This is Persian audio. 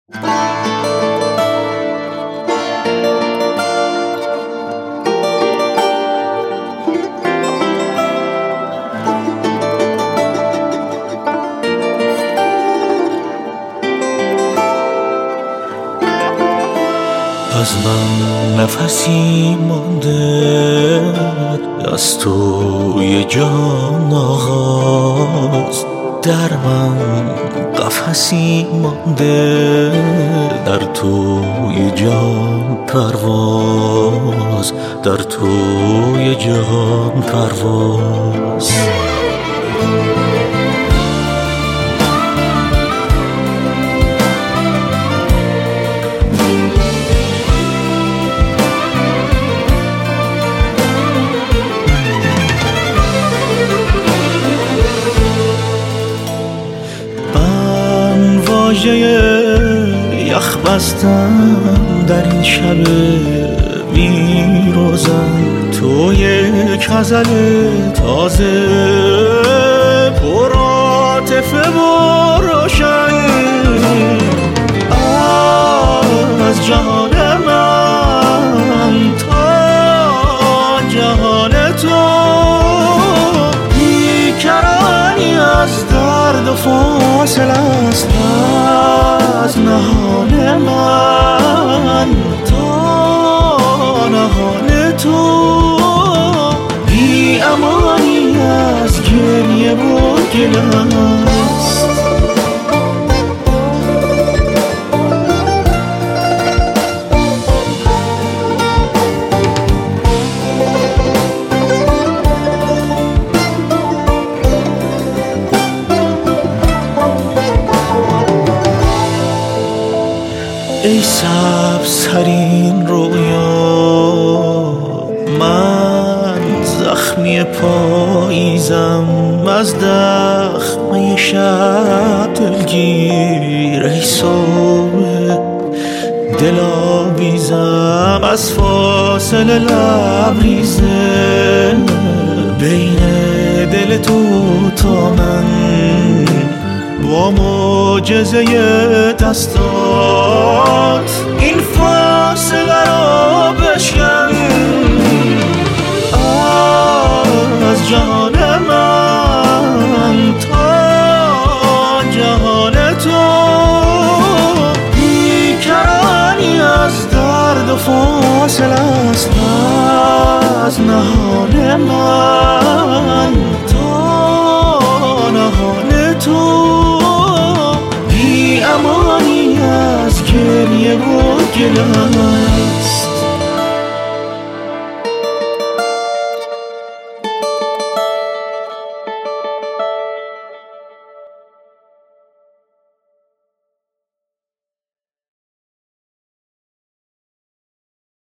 از من نفسی مانده از توی جان آغاز، در من قفسی مانده در توی جان پرواز، در توی جان پرواز. یخ بستم در این شب بیروزن، تو یک غزل تازه پر عاطفه و روشن، از جهان من تا جهان تو، بیکرانی از درد و فاصله است، از نهان من تا نهان تو، بی امانی از گریه و گله است. ای سبزترین رویا، من زخمی پاییزم از دخمه شب دلگیر، ای صبح دل آویزم از فاصله لبریزه، بین دل تو تا من با معجزه دستات این فاصله را بشکن، از جهان من تا جهان تو، بیکرانی از درد و فاصله است، از نهان من تا نهان تو، امانی از گریه و گله است.